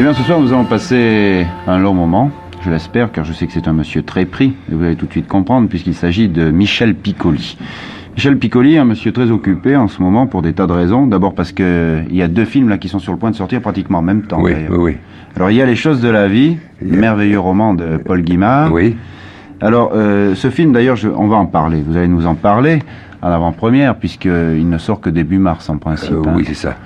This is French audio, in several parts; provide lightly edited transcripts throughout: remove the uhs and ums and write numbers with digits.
Eh bien, ce soir, nous allons passer un long moment, je l'espère, car je sais que c'est un monsieur très pris, et vous allez tout de suite comprendre, puisqu'il s'agit de Michel Piccoli. Michel Piccoli, un monsieur très occupé en ce moment pour des tas de raisons. D'abord parce qu'il y a deux films là qui sont sur le point de sortir pratiquement en même temps. Oui, d'ailleurs. oui. Alors, il y a Les choses de la vie, le merveilleux roman de Paul Guimard. Oui. Alors, ce film, d'ailleurs, on va en parler. Vous allez nous en parler en avant-première, puisqu'il ne sort que début mars, en principe. Oui, c'est ça.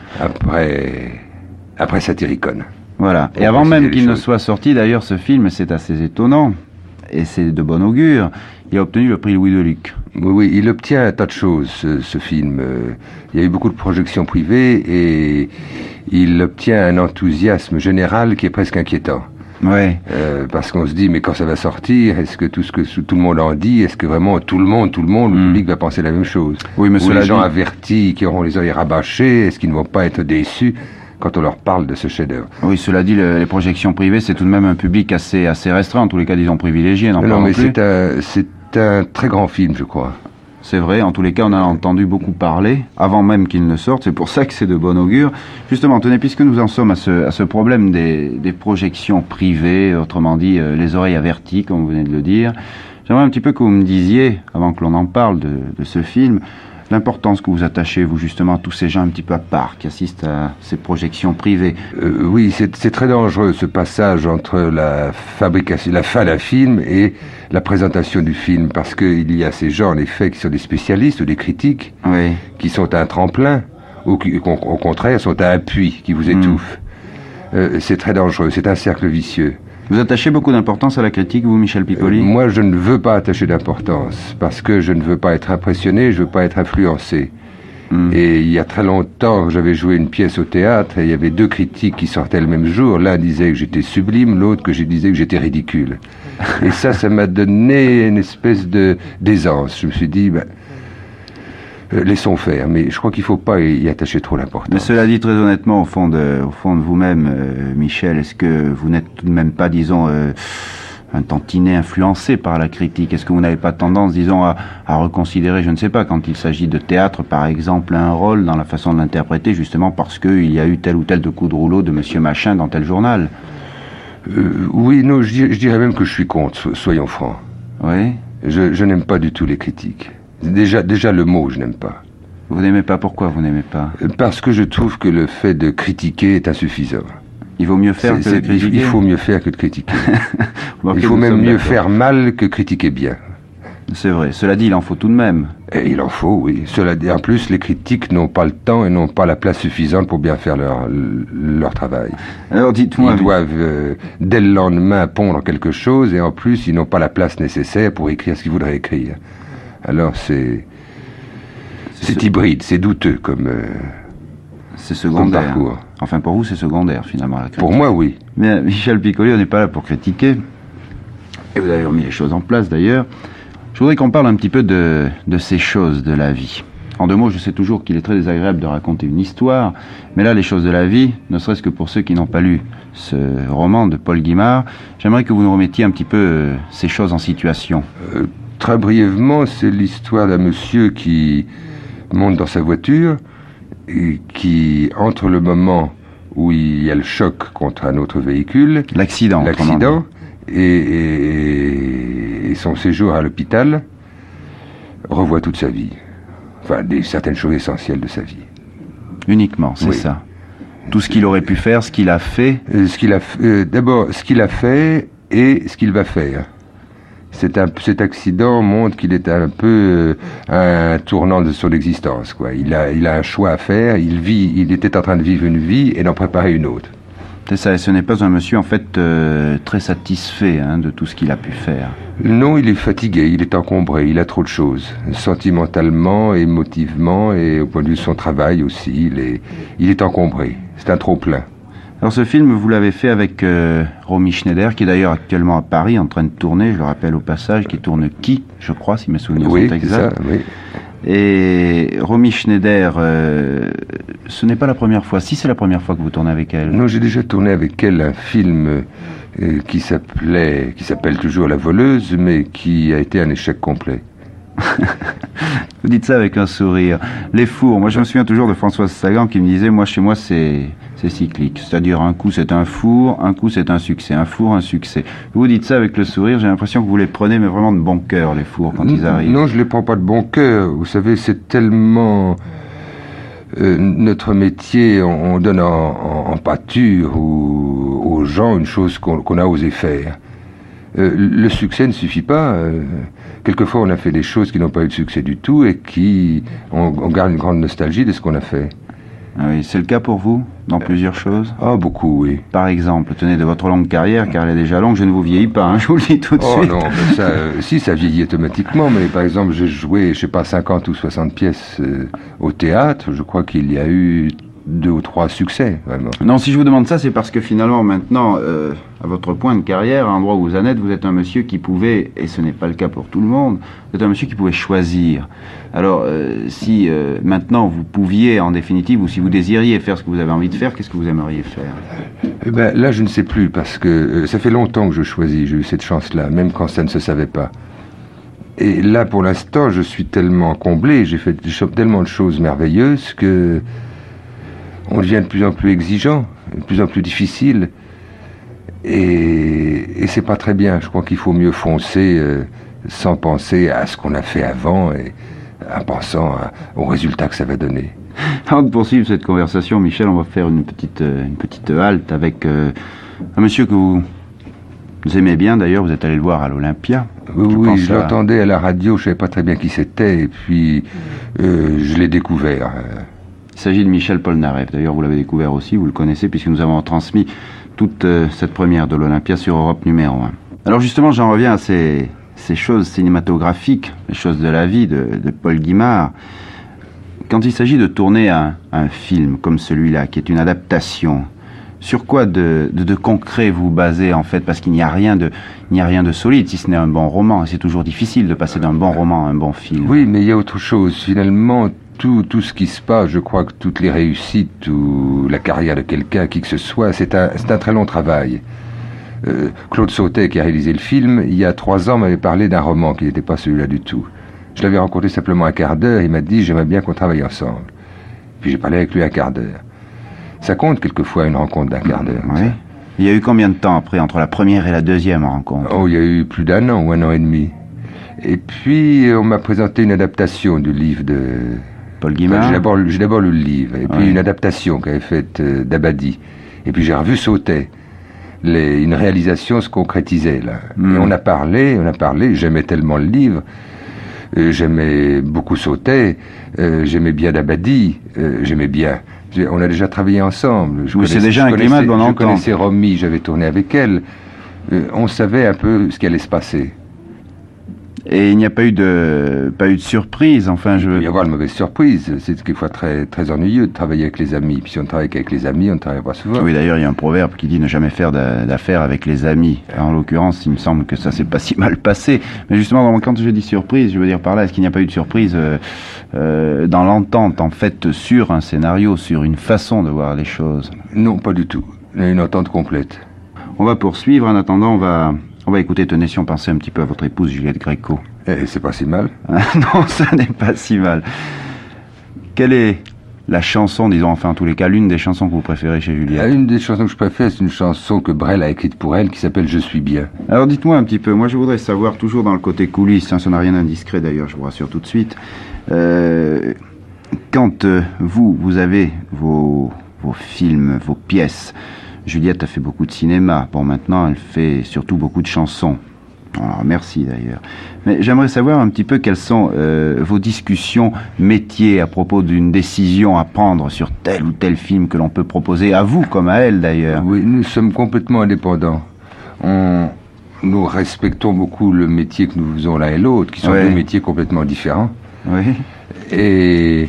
Après Satyricon. Voilà. Et avant même qu'il ne soit sorti, d'ailleurs, ce film, c'est assez étonnant, et c'est de bon augure, il a obtenu le prix Louis Deluc. Oui, il obtient un tas de choses, ce film. Il y a eu beaucoup de projections privées, et il obtient un enthousiasme général qui est presque inquiétant. Ouais. Parce qu'on se dit, mais quand ça va sortir, est-ce que tout ce que tout le monde en dit, est-ce que vraiment tout le monde, le public va penser la même chose? Oui, mais ou les gens avertis qui auront les oreilles rabâchées, est-ce qu'ils ne vont pas être déçus quand on leur parle de ce chef-d'œuvre? Oui, cela dit, les projections privées, c'est tout de même un public assez restreint, en tous les cas, disons privilégié. Non, mais c'est un très grand film, je crois. C'est vrai, en tous les cas, on en a entendu beaucoup parler, avant même qu'il ne sorte, c'est pour ça que c'est de bon augure. Justement, tenez, puisque nous en sommes à ce problème des projections privées, autrement dit, les oreilles averties, comme vous venez de le dire, j'aimerais un petit peu que vous me disiez, avant que l'on en parle de ce film, l'importance que vous attachez, vous, justement, à tous ces gens un petit peu à part, qui assistent à ces projections privées. Oui, c'est très dangereux, ce passage entre la fabrication, la fin d'un film et la présentation du film, parce qu'il y a ces gens, en effet, qui sont des spécialistes ou des critiques, oui, qui sont un tremplin, ou qui, au contraire, sont un appui qui vous étouffe. C'est très dangereux, c'est un cercle vicieux. Vous attachez beaucoup d'importance à la critique, vous, Michel Piccoli? Moi, je ne veux pas attacher d'importance, parce que je ne veux pas être impressionné, je ne veux pas être influencé. Et il y a très longtemps, j'avais joué une pièce au théâtre, et il y avait deux critiques qui sortaient le même jour. L'un disait que j'étais sublime, l'autre que je disais que j'étais ridicule. Et ça m'a donné une espèce d'aisance. Je me suis dit, laissons faire, mais je crois qu'il ne faut pas y attacher trop l'importance. Mais cela dit, très honnêtement, au fond de vous-même, Michel, est-ce que vous n'êtes tout de même pas, disons, un tantinet influencé par la critique? Est-ce que vous n'avez pas tendance, disons, à reconsidérer, je ne sais pas, quand il s'agit de théâtre, par exemple, un rôle dans la façon de l'interpréter, justement parce qu'il y a eu tel ou tel de coup de rouleau de Monsieur Machin dans tel journal? Oui, non, je dirais même que je suis contre, soyons francs. Oui. Je n'aime pas du tout les critiques. Déjà le mot, je n'aime pas. Vous n'aimez pas? Pourquoi vous n'aimez pas? Parce que je trouve que le fait de critiquer est insuffisant. Il vaut mieux faire que de critiquer? Il faut mieux faire que de critiquer. Il faut même mieux faire mal que critiquer bien. C'est vrai. Cela dit, il en faut tout de même. Et il en faut, oui. Cela dit, en plus, les critiques n'ont pas le temps et n'ont pas la place suffisante pour bien faire leur travail. Alors dites-moi... Ils doivent, dès le lendemain, pondre quelque chose, et en plus, ils n'ont pas la place nécessaire pour écrire ce qu'ils voudraient écrire. Alors c'est hybride, c'est douteux comme c'est secondaire. Comme parcours. Enfin, pour vous, c'est secondaire, finalement, la critique. Pour moi, oui. Mais Michel Piccoli, on n'est pas là pour critiquer. Et vous avez remis les choses en place, d'ailleurs. Je voudrais qu'on parle un petit peu de ces choses de la vie. En deux mots, je sais toujours qu'il est très désagréable de raconter une histoire, mais là, les choses de la vie, ne serait-ce que pour ceux qui n'ont pas lu ce roman de Paul Guimard, j'aimerais que vous nous remettiez un petit peu ces choses en situation. Très brièvement, c'est l'histoire d'un monsieur qui monte dans sa voiture et qui, entre le moment où il y a le choc contre un autre véhicule, l'accident et son séjour à l'hôpital, revoit toute sa vie. Enfin, certaines choses essentielles de sa vie. Uniquement, c'est ça. Tout ce qu'il aurait pu faire, ce qu'il a fait. D'abord, ce qu'il a fait et ce qu'il va faire. Cet accident montre qu'il est un peu un tournant de son existence, quoi. Il a un choix à faire, il était en train de vivre une vie et d'en préparer une autre. C'est ça, et ce n'est pas un monsieur, en fait, très satisfait de tout ce qu'il a pu faire. Non, il est fatigué, il est encombré, il a trop de choses. Sentimentalement, émotivement, et au point de vue de son travail aussi, il est encombré. C'est un trop-plein. Alors ce film, vous l'avez fait avec Romy Schneider, qui est d'ailleurs actuellement à Paris, en train de tourner, je le rappelle au passage, qui tourne Qui, je crois, si mes souvenirs sont exacts. Ça, oui. Et Romy Schneider, ce n'est pas la première fois. Si c'est la première fois que vous tournez avec elle. Non, j'ai déjà tourné avec elle un film qui s'appelle toujours La Voleuse, mais qui a été un échec complet. Vous dites ça avec un sourire. Les fours, moi je me souviens toujours de Françoise Sagan qui me disait, moi chez moi c'est cyclique. C'est-à-dire un coup c'est un four, un coup c'est un succès. Un four, un succès. Vous dites ça avec le sourire, j'ai l'impression que vous les prenez mais vraiment de bon cœur, les fours, quand ils arrivent. Non, je les prends pas de bon cœur. Vous savez, c'est tellement... notre métier, on donne en pâture aux gens une chose qu'on a osé faire. Le succès ne suffit pas. Quelquefois, on a fait des choses qui n'ont pas eu de succès du tout et on garde une grande nostalgie de ce qu'on a fait. Ah oui, c'est le cas pour vous, dans plusieurs choses? Ah, beaucoup, oui. Par exemple, tenez, de votre longue carrière, car elle est déjà longue, je ne vous vieillis pas, hein, je vous le dis tout de suite. Oh non, mais ça, si, ça vieillit automatiquement, mais par exemple, j'ai joué, je sais pas, 50 ou 60 pièces au théâtre, je crois qu'il y a eu 2 ou 3 succès, vraiment. Non, si je vous demande ça, c'est parce que finalement, maintenant, à votre point de carrière, à l'endroit où vous en êtes, vous êtes un monsieur qui pouvait, et ce n'est pas le cas pour tout le monde, vous êtes un monsieur qui pouvait choisir. Alors, si maintenant vous pouviez, en définitive, ou si vous désiriez faire ce que vous avez envie de faire, qu'est-ce que vous aimeriez faire? Eh ben, là, je ne sais plus, parce que ça fait longtemps que je choisis, j'ai eu cette chance-là, même quand ça ne se savait pas. Et là, pour l'instant, je suis tellement comblé, j'ai fait tellement de choses merveilleuses que on devient de plus en plus exigeant, de plus en plus difficile. Et c'est pas très bien. Je crois qu'il faut mieux foncer sans penser à ce qu'on a fait avant et en pensant au résultat que ça va donner. Avant de poursuivre cette conversation, Michel, on va faire une petite halte avec un monsieur que vous aimez bien. D'ailleurs, vous êtes allé le voir à l'Olympia. Oui, je l'entendais à la radio, je savais pas très bien qui c'était, et puis je l'ai découvert. Il s'agit de Michel Polnareff. D'ailleurs, vous l'avez découvert aussi, vous le connaissez, puisque nous avons transmis toute cette première de l'Olympia sur Europe numéro 1. Alors justement, j'en reviens à ces choses cinématographiques, les choses de la vie de Paul Guimard. Quand il s'agit de tourner un film comme celui-là, qui est une adaptation, sur quoi de concret vous basez en fait? Parce qu'il n'y a rien de solide, si ce n'est un bon roman. C'est toujours difficile de passer d'un bon roman à un bon film. Oui, mais il y a autre chose. Finalement, tout ce qui se passe, je crois que toutes les réussites ou la carrière de quelqu'un, qui que ce soit, c'est un très long travail. Claude Sautet, qui a réalisé le film, il y a 3 ans, m'avait parlé d'un roman qui n'était pas celui-là du tout. Je l'avais rencontré simplement un quart d'heure, il m'a dit « j'aimerais bien qu'on travaille ensemble ». Puis j'ai parlé avec lui un quart d'heure. Ça compte quelquefois une rencontre d'un quart d'heure. Oui. Il y a eu combien de temps après, entre la première et la deuxième rencontre? Oh, il y a eu plus d'1 an ou 1 an et demi. Et puis, on m'a présenté une adaptation du livre de Paul Guimard. Enfin, j'ai d'abord lu le livre, et puis une adaptation qu'avait faite d'Abadi. Et puis j'ai revu Sautet. Une réalisation se concrétisait, là. Et on a parlé, j'aimais tellement le livre, j'aimais beaucoup Sautet, j'aimais bien d'Abadi, j'aimais bien. On a déjà travaillé ensemble. C'est déjà un climat de bonne entente. Je connaissais Romy, j'avais tourné avec elle. On savait un peu ce qui allait se passer. Et il n'y a pas eu de surprise, enfin Il peut y avoir de mauvaises surprises. C'est quelquefois très, très ennuyeux de travailler avec les amis. Puis si on travaille avec les amis, on ne travaille pas souvent. Oui, d'ailleurs, il y a un proverbe qui dit ne jamais faire d'affaires avec les amis. En l'occurrence, il me semble que ça s'est pas si mal passé. Mais justement, quand je dis surprise, je veux dire par là, est-ce qu'il n'y a pas eu de surprise dans l'entente, en fait, sur un scénario, sur une façon de voir les choses? Non, pas du tout. Il y a une entente complète. On va poursuivre. En attendant, on va écouter, tenez, si on pensait un petit peu à votre épouse Juliette Gréco. C'est pas si mal. Non, ça n'est pas si mal. Quelle est la chanson, disons, enfin, en tous les cas, l'une des chansons que vous préférez chez Juliette? Une des chansons que je préfère, c'est une chanson que Brel a écrite pour elle, qui s'appelle « Je suis bien ». Alors dites-moi un petit peu, moi je voudrais savoir, toujours dans le côté coulisses, ça n'a rien d'indiscret d'ailleurs, je vous rassure tout de suite, quand vous avez vos films, vos pièces, Juliette a fait beaucoup de cinéma. Bon, maintenant, elle fait surtout beaucoup de chansons. Alors, merci d'ailleurs. Mais j'aimerais savoir un petit peu quelles sont vos discussions métiers à propos d'une décision à prendre sur tel ou tel film que l'on peut proposer à vous, comme à elle d'ailleurs. Oui, nous sommes complètement indépendants. Nous respectons beaucoup le métier que nous faisons l'un et l'autre, qui sont deux métiers complètement différents. Oui. Et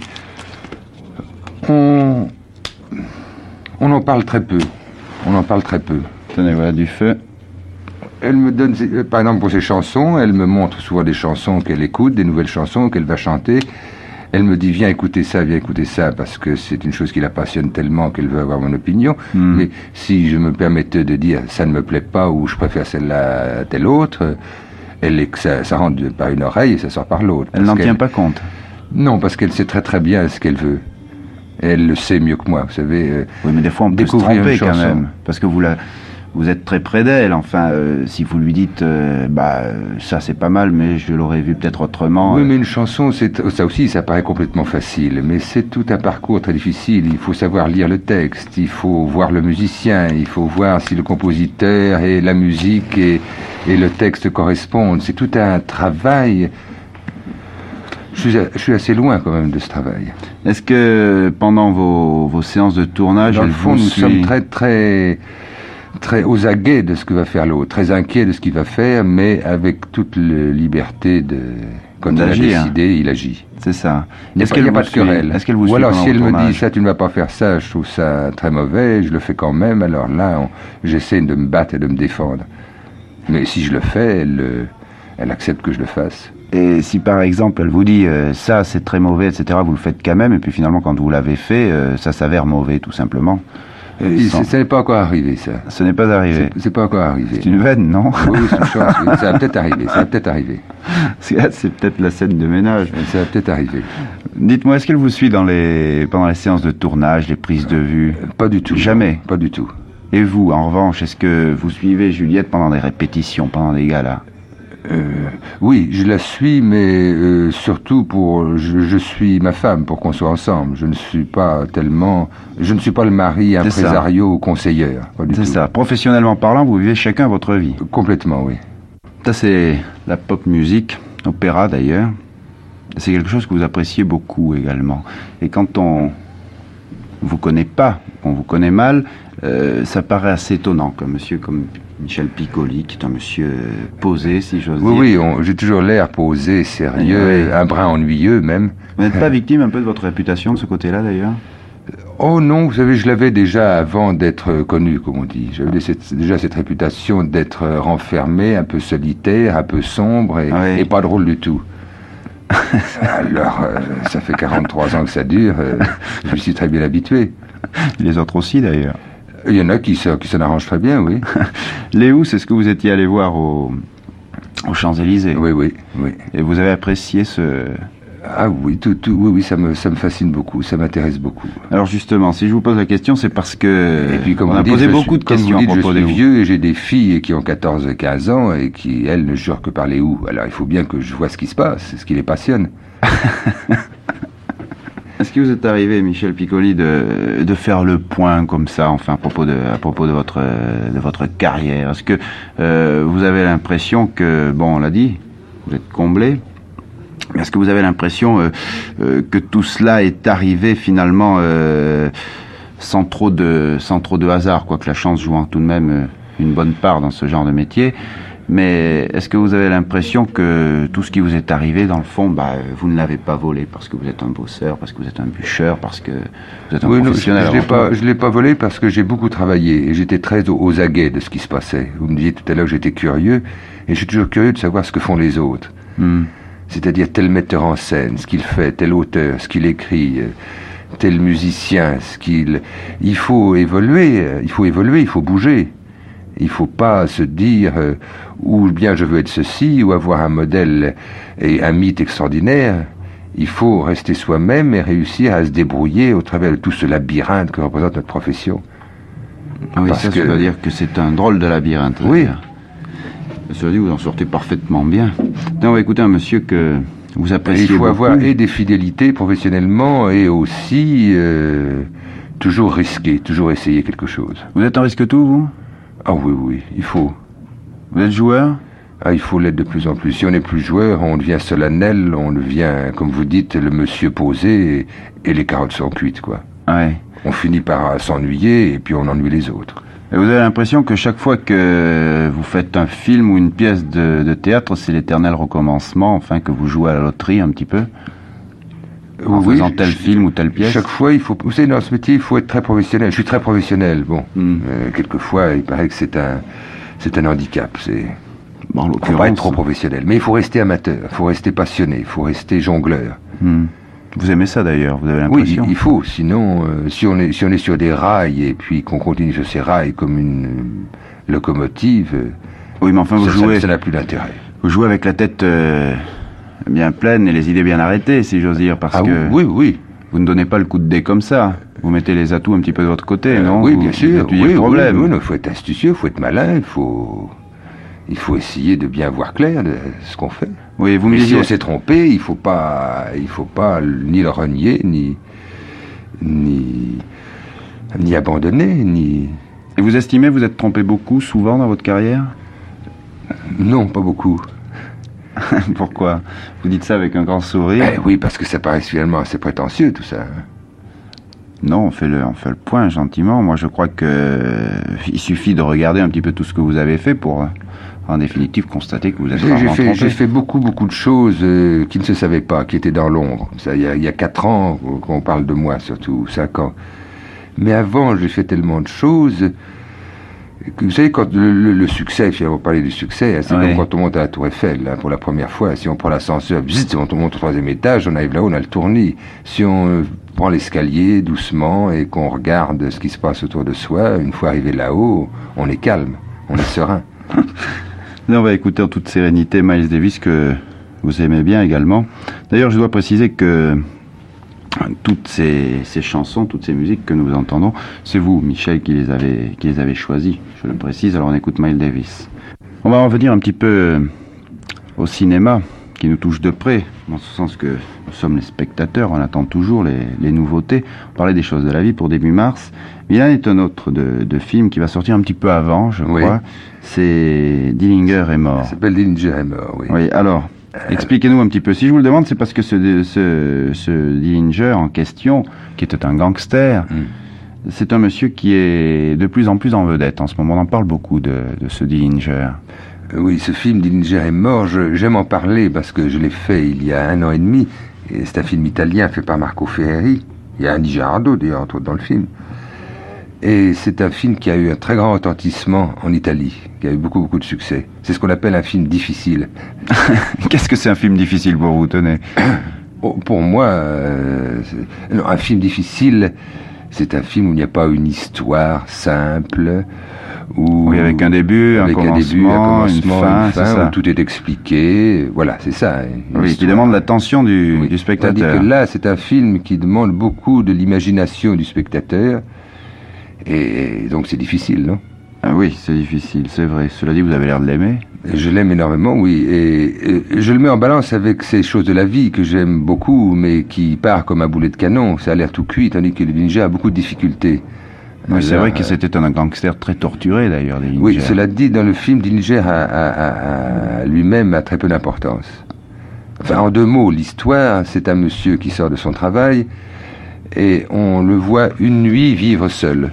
on en parle très peu. Tenez, voilà du feu. Elle me donne, par exemple pour ses chansons, elle me montre souvent des chansons qu'elle écoute, des nouvelles chansons qu'elle va chanter. Elle me dit viens écouter ça, parce que c'est une chose qui la passionne tellement qu'elle veut avoir mon opinion. Mais si je me permettais de dire ça ne me plaît pas ou je préfère celle-là à telle autre, ça rentre par une oreille et ça sort par l'autre. Elle n'en tient pas compte? Non, parce qu'elle sait très très bien ce qu'elle veut. Et elle le sait mieux que moi, vous savez. Oui, mais des fois on peut se tromper quand même, parce que vous êtes très près d'elle, enfin, si vous lui dites, ça c'est pas mal, mais je l'aurais vu peut-être autrement. Oui, mais une chanson, ça aussi, ça paraît complètement facile, mais c'est tout un parcours très difficile. Il faut savoir lire le texte, il faut voir le musicien, il faut voir si le compositeur et la musique et le texte correspondent. C'est tout un travail. Je suis assez loin quand même de ce travail. Est-ce que pendant vos séances de tournage, dans le fond, nous sommes très aux aguets de ce que va faire l'autre, très inquiets de ce qu'il va faire, mais avec toute la liberté de... Quand il a décidé, il agit. C'est ça. Est-ce qu'il n'y a pas de querelle? Est-ce qu'elle vous suit? Ou alors si elle me dit, tournage? ça tu ne vas pas faire ça, je trouve ça très mauvais, je le fais quand même, alors là, j'essaie de me battre et de me défendre. Mais si je le fais, elle accepte que je le fasse. Et si par exemple elle vous dit ça c'est très mauvais, etc., vous le faites quand même, et puis finalement quand vous l'avez fait, ça s'avère mauvais tout simplement. Ça n'est pas encore arrivé, ça. Ce n'est pas arrivé. C'est pas encore arrivé. C'est une veine, non? Oui, c'est une chance. Oui. Ça va peut-être arriver. C'est peut-être la scène de ménage. Ça va peut-être arriver. Dites-moi, est-ce qu'elle vous suit pendant les séances de tournage, les prises de vue? Pas du tout. Jamais? Pas du tout. Et vous, en revanche, est-ce que vous suivez Juliette pendant des répétitions, pendant des galas? Oui, je la suis, mais surtout je suis ma femme pour qu'on soit ensemble. Je ne suis pas le mari impresario ou conseillère. C'est ça. Professionnellement parlant, vous vivez chacun votre vie. Complètement, oui. Ça, c'est la pop musique, opéra d'ailleurs. C'est quelque chose que vous appréciez beaucoup également. Et quand on vous connaît pas, qu'on vous connaît mal, ça paraît assez étonnant qu'un monsieur comme Michel Piccoli, qui est un monsieur posé, si j'ose dire. Oui, j'ai toujours l'air posé, sérieux, un brin ennuyeux même. Vous n'êtes pas victime un peu de votre réputation de ce côté-là d'ailleurs? Oh non, vous savez, je l'avais déjà avant d'être connu, comme on dit. J'avais déjà cette réputation d'être renfermé, un peu solitaire, un peu sombre et pas drôle du tout. Alors, ça fait 43 ans que ça dure, je me suis très bien habitué. Les autres aussi d'ailleurs. Il y en a qui s'en arrangent très bien, oui. Léo, c'est ce que vous étiez allé voir aux Champs-Élysées. Oui. Et vous avez apprécié ce... Ah oui, oui, ça me fascine beaucoup, ça m'intéresse beaucoup. Alors justement, si je vous pose la question, c'est parce que... Et puis, comme on a posé beaucoup de questions à propos de vous. Je suis vieux et j'ai des filles qui ont 14 et 15 ans et qui, elles, ne jurent que par les ou. Alors il faut bien que je vois ce qui se passe, ce qui les passionne. Est-ce que vous êtes arrivé, Michel Piccoli, de faire le point comme ça, enfin à propos de votre carrière? Est-ce que vous avez l'impression que, bon, on l'a dit, vous êtes comblé, mais est-ce que vous avez l'impression que tout cela est arrivé finalement sans trop de hasard, quoique la chance joue tout de même une bonne part dans ce genre de métier? Mais est-ce que vous avez l'impression que tout ce qui vous est arrivé, dans le fond, vous ne l'avez pas volé parce que vous êtes un bosseur, parce que vous êtes un bûcheur, parce que vous êtes un professionnel? Je ne l'ai pas volé parce que j'ai beaucoup travaillé et j'étais très aux aguets de ce qui se passait. Vous me disiez tout à l'heure que j'étais curieux, et je suis toujours curieux de savoir ce que font les autres. C'est-à-dire tel metteur en scène, ce qu'il fait, tel auteur, ce qu'il écrit, tel musicien, Il faut évoluer, il faut bouger. Il ne faut pas se dire ou bien je veux être ceci, ou avoir un modèle et un mythe extraordinaire. Il faut rester soi-même et réussir à se débrouiller au travers de tout ce labyrinthe que représente notre profession. Oui, ça veut dire que c'est un drôle de labyrinthe. Oui. Cela dit, vous en sortez parfaitement bien. On va écouter un monsieur que vous appréciez beaucoup. Il faut avoir et des fidélités professionnellement et aussi toujours risquer, toujours essayer quelque chose. Vous êtes un risque-tout, vous? Ah oui, il faut. Vous êtes joueur? Ah, il faut l'être de plus en plus. Si on n'est plus joueur, on devient solennel, on devient, comme vous dites, le monsieur posé et les carottes sont cuites, quoi. Ouais. On finit par s'ennuyer et puis on ennuie les autres. Et vous avez l'impression que chaque fois que vous faites un film ou une pièce de théâtre, c'est l'éternel recommencement, enfin, que vous jouez à la loterie un petit peu? En faisant tel film ou telle pièce? Chaque fois, il faut... Vous savez, dans ce métier, il faut être très professionnel. Je suis très professionnel, bon. Quelquefois, il paraît que c'est un handicap. Bon, en il ne faut pas être trop professionnel. Mais il faut rester amateur, il faut rester passionné, il faut rester jongleur. Vous aimez ça d'ailleurs, vous avez l'impression? Oui, il faut. Sinon, si on est sur des rails et puis qu'on continue sur ces rails comme une locomotive, oui, mais enfin, ça n'a plus d'intérêt. Vous jouez avec la tête bien pleine et les idées bien arrêtées, si j'ose dire, parce que oui. Vous ne donnez pas le coup de dé comme ça. Vous mettez les atouts un petit peu de votre côté, non? Oui, bien sûr. Vous le problème. Oui, il faut être astucieux, il faut être malin, il faut essayer de bien voir clair de ce qu'on fait. Oui, vous me Et disiez... si on s'est trompé, il faut pas ni le renier, ni abandonner, ni... Et vous estimez vous êtes trompé beaucoup, souvent, dans votre carrière? Non, pas beaucoup. Pourquoi? Vous dites ça avec un grand sourire? Oui, parce que ça paraît finalement assez prétentieux, tout ça. Non, on fait le point gentiment. Moi, je crois que il suffit de regarder un petit peu tout ce que vous avez fait pour, en définitive, constater que vous êtes rarement trompé. J'ai fait beaucoup de choses qui ne se savaient pas, qui étaient dans l'ombre. Il y a 4 ans qu'on parle de moi, surtout 5 ans. Mais avant, j'ai fait tellement de choses que, vous savez, quand le succès, on va parler du succès, c'est comme quand on monte à la Tour Eiffel, pour la première fois. Si on prend l'ascenseur, on monte au 3e étage, on arrive là-haut, on a le tournis. Si on prend l'escalier doucement et qu'on regarde ce qui se passe autour de soi, une fois arrivé là-haut, on est calme, on est serein. Là, on va écouter en toute sérénité Miles Davis, que vous aimez bien également. D'ailleurs, je dois préciser que toutes ces chansons, toutes ces musiques que nous entendons, c'est vous, Michel, qui les avez choisies, je le précise. Alors on écoute Miles Davis. On va revenir un petit peu au cinéma, qui nous touche de près, dans ce sens que nous sommes les spectateurs, on attend toujours les nouveautés. On parlait des choses de la vie pour début mars, mais il y en est un autre de film qui va sortir un petit peu avant, je crois. C'est Dillinger est mort. Ça s'appelle Dillinger est mort, oui. Oui, alors... Expliquez-nous un petit peu. Si je vous le demande, c'est parce que ce Dillinger en question, qui était un gangster, c'est un monsieur qui est de plus en plus en vedette. En ce moment, on en parle beaucoup de ce Dillinger. Oui, ce film Dillinger est mort, j'aime en parler parce que je l'ai fait il y a 1 an et demi. Et c'est un film italien fait par Marco Ferreri. Il y a Andy Girardot, d'ailleurs, entre autres, dans le film. Et c'est un film qui a eu un très grand retentissement en Italie, qui a eu beaucoup de succès. C'est ce qu'on appelle un film difficile. Qu'est-ce que c'est un film difficile pour vous, tenez? Pour moi, un film difficile, c'est un film où il n'y a pas une histoire simple, oui, avec un début, un commencement, une fin, où tout est expliqué. Voilà, c'est ça. Oui, qui demande l'attention du spectateur. Tandis que là, c'est un film qui demande beaucoup de l'imagination du spectateur. Et donc c'est difficile, non? Ah oui, c'est difficile, c'est vrai. Cela dit, vous avez l'air de l'aimer. Je l'aime énormément, oui. Et je le mets en balance avec ces choses de la vie que j'aime beaucoup, mais qui part comme un boulet de canon. Ça a l'air tout cuit, tandis que Dillinger a beaucoup de difficultés. Oui, c'est vrai que c'était un gangster très torturé, d'ailleurs, Dillinger. Oui, cela dit, dans le film, Dillinger lui-même a très peu d'importance. Enfin, en 2 mots, l'histoire, c'est un monsieur qui sort de son travail et on le voit une nuit vivre seul.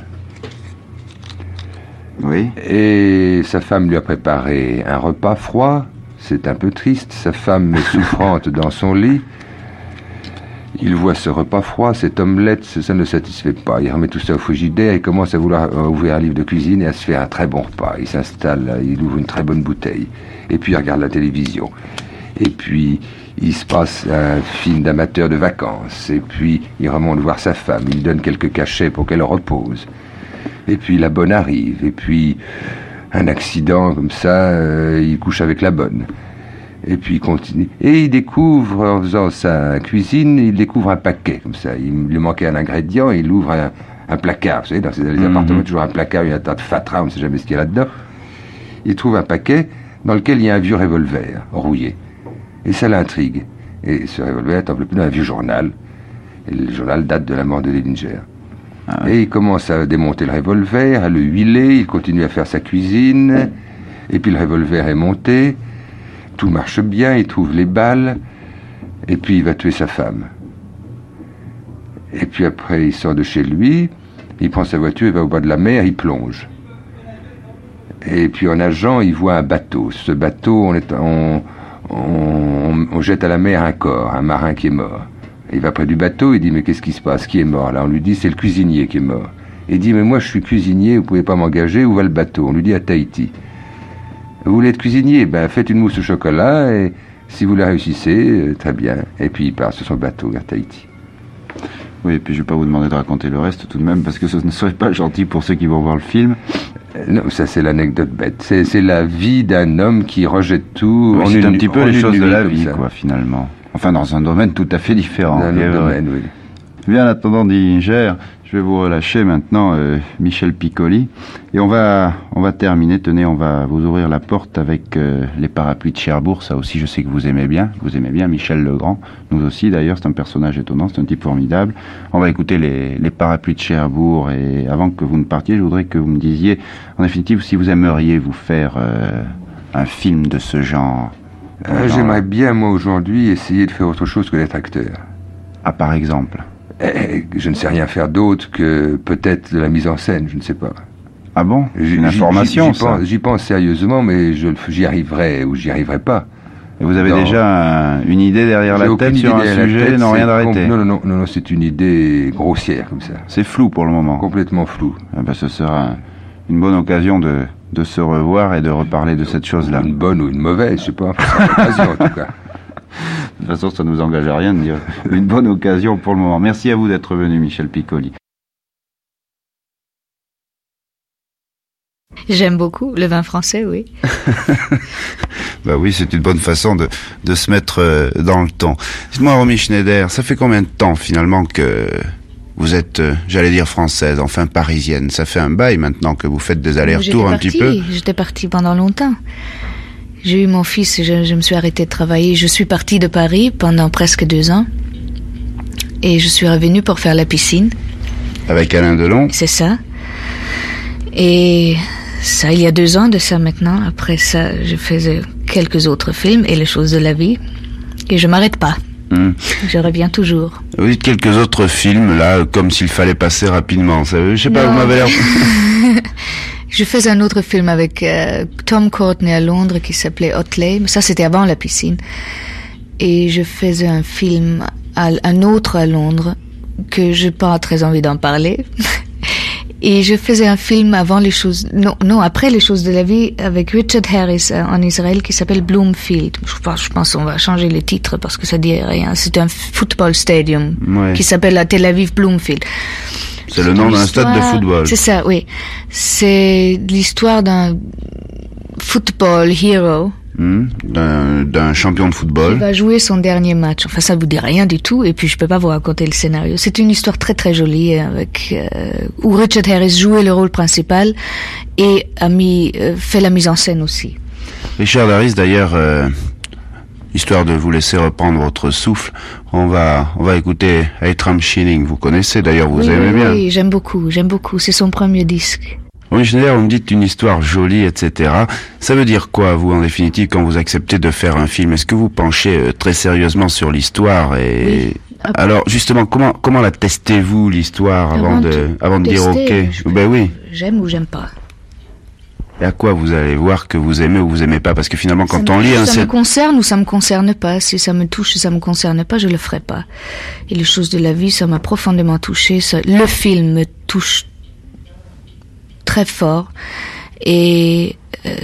Oui. Et sa femme lui a préparé un repas froid. C'est un peu triste. Sa femme est souffrante dans son lit. Il voit ce repas froid, cette omelette, ça ne le satisfait pas. Il remet tout ça au frigidaire et commence à vouloir ouvrir un livre de cuisine et à se faire un très bon repas. Il s'installe, il ouvre une très bonne bouteille. Et puis il regarde la télévision. Et puis il se passe un film d'amateur de vacances. Et puis il remonte voir sa femme. Il donne quelques cachets pour qu'elle repose. Et puis la bonne arrive. Et puis un accident comme ça, il couche avec la bonne. Et puis il continue. Et il découvre, en faisant sa cuisine, il découvre un paquet, comme ça. Il lui manquait un ingrédient, et il ouvre un placard. Vous savez, dans les appartements, toujours un placard, il y a un tas de fatras, on ne sait jamais ce qu'il y a là-dedans. Il trouve un paquet dans lequel il y a un vieux revolver, rouillé. Et ça l'intrigue. Et ce revolver est un peu plus dans un vieux journal. Et le journal date de la mort de Dillinger. Ah ouais. Et il commence à démonter le revolver, à le huiler, il continue à faire sa cuisine. Et puis le revolver est monté. Tout marche bien, il trouve les balles, et puis il va tuer sa femme. Et puis après, il sort de chez lui, il prend sa voiture, il va au bas de la mer, il plonge. Et puis en nageant, il voit un bateau. Ce bateau, on jette à la mer un corps, un marin qui est mort. Et il va près du bateau, il dit, mais qu'est-ce qui se passe? Qui est mort? Là, on lui dit, c'est le cuisinier qui est mort. Il dit, mais moi je suis cuisinier, vous pouvez pas m'engager, où va le bateau? On lui dit, à Tahiti. Vous voulez être cuisinier? Ben, faites une mousse au chocolat et si vous la réussissez, très bien. Et puis il part sur son bateau vers Tahiti. Oui, et puis je ne vais pas vous demander de raconter le reste tout de même, parce que ce ne serait pas gentil pour ceux qui vont voir le film. Non, ça c'est l'anecdote bête. C'est la vie d'un homme qui rejette tout. Oui, c'est un petit peu les choses de la vie, quoi, finalement. Enfin, dans un domaine tout à fait différent. Dans un autre domaine, oui. Bien, en attendant d'Inger, je vais vous relâcher maintenant Michel Piccoli. Et on va terminer. Tenez, on va vous ouvrir la porte avec les parapluies de Cherbourg. Ça aussi, je sais que vous aimez bien. Vous aimez bien Michel Legrand. Nous aussi, d'ailleurs, c'est un personnage étonnant, c'est un type formidable. On va écouter les parapluies de Cherbourg. Et avant que vous ne partiez, je voudrais que vous me disiez, en définitive, si vous aimeriez vous faire un film de ce genre. J'aimerais bien, moi, aujourd'hui, essayer de faire autre chose que d'être acteur. Ah, par exemple? Je ne sais rien faire d'autre que peut-être de la mise en scène, je ne sais pas. Ah bon? Une information, ça? J'y pense sérieusement, mais j'y arriverai ou j'y arriverai pas. Et vous avez déjà une idée derrière la tête sur un sujet, non, rien d'arrêté? Non, c'est une idée grossière, comme ça. C'est flou pour le moment? Complètement flou. Ah ben, ce sera une bonne occasion de se revoir et de reparler de cette chose-là. Une bonne ou une mauvaise, je sais pas, enfin, c'est une occasion en tout cas. De toute façon, ça ne nous engage à rien de dire une bonne occasion pour le moment. Merci à vous d'être venu, Michel Piccoli. J'aime beaucoup le vin français, oui. Bah oui, c'est une bonne façon de se mettre dans le temps. Dites-moi, Romy Schneider, ça fait combien de temps finalement que vous êtes, j'allais dire française, enfin parisienne? Ça fait un bail maintenant que vous faites des allers-retours un petit peu? J'étais partie pendant longtemps. J'ai eu mon fils et je me suis arrêtée de travailler. Je suis partie de Paris pendant presque 2 ans. Et je suis revenue pour faire la piscine. Avec Alain Delon? C'est ça. Et ça, il y a 2 ans de ça maintenant. Après ça, je faisais quelques autres films et les choses de la vie. Et je m'arrête pas. Je reviens toujours. Vous dites quelques autres films, là, comme s'il fallait passer rapidement. Ça, je sais pas, vous m'avez l'air... Je faisais un autre film avec Tom Courtenay à Londres qui s'appelait Otley, mais ça c'était avant la piscine. Et je faisais un film, un autre à Londres, que j'ai pas très envie d'en parler. Et je faisais un film avant les choses, après les choses de la vie avec Richard Harris en Israël qui s'appelle Bloomfield. Je pense qu'on va changer les titres parce que ça dit rien. C'est un football stadium qui s'appelle la Tel Aviv Bloomfield. C'est le nom d'un stade de football. C'est ça, oui. C'est l'histoire d'un football hero. D'un champion de football. Qui va jouer son dernier match. Enfin, ça vous dit rien du tout. Et puis, je peux pas vous raconter le scénario. C'est une histoire très très jolie avec où Richard Harris jouait le rôle principal et fait la mise en scène aussi. Richard Harris, d'ailleurs, histoire de vous laisser reprendre votre souffle, on va écouter Eitram Schilling. Vous connaissez d'ailleurs, vous aimez bien. Oui, j'aime beaucoup. C'est son premier disque. Oui, Schneider, vous me dites une histoire jolie, etc. Ça veut dire quoi, vous, en définitive, quand vous acceptez de faire un film? Est-ce que vous penchez très sérieusement sur l'histoire et... Oui. Alors, justement, comment la testez-vous, l'histoire, avant de dire OK? Ben oui. J'aime ou j'aime pas. Et à quoi vous allez voir que vous aimez ou vous aimez pas? Parce que finalement, quand on lit ça me concerne ou ça me concerne pas. Si ça me touche, si ça me concerne pas, je le ferai pas. Et les choses de la vie, ça m'a profondément touché. Le film me touche très fort et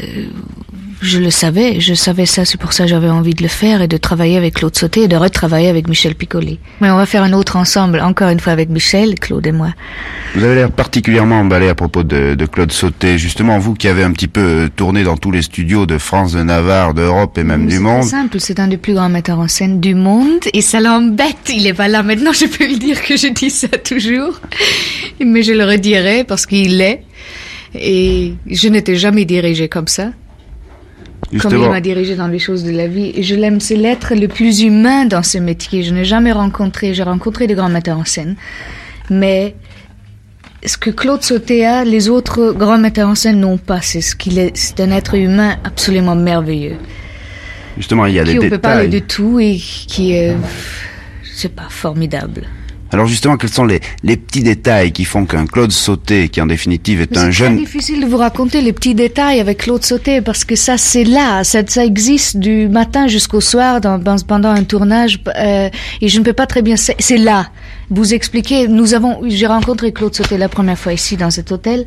je savais ça, c'est pour ça que j'avais envie de le faire et de travailler avec Claude Sauté et de retravailler avec Michel Piccoli. Mais on va faire un autre ensemble, encore une fois avec Michel, Claude et moi. Vous avez l'air particulièrement emballé à propos de Claude Sauté, justement vous qui avez un petit peu tourné dans tous les studios de France, de Navarre, d'Europe et même du monde. C'est simple, c'est un des plus grands metteurs en scène du monde et ça l'embête, il est pas là maintenant, je peux lui dire que je dis ça toujours, mais je le redirai parce qu'il l'est. Et je n'étais jamais dirigée comme ça. Justement. Comme il m'a dirigée dans les choses de la vie. Et je l'aime, c'est l'être le plus humain dans ce métier. Je n'ai jamais j'ai rencontré des grands metteurs en scène. Mais ce que Claude Sauté a, les autres grands metteurs en scène n'ont pas. C'est c'est un être humain absolument merveilleux. Justement, il y a des détails. On peut parler de tout et qui est, c'est pas formidable. Alors justement, quels sont les petits détails qui font qu'un Claude Sauté, qui en définitive est un jeune... C'est difficile de vous raconter les petits détails avec Claude Sauté, parce que ça, c'est là, ça existe du matin jusqu'au soir pendant un tournage, et je ne peux pas très bien... C'est là. Vous expliquer, j'ai rencontré Claude Sauté la première fois ici, dans cet hôtel,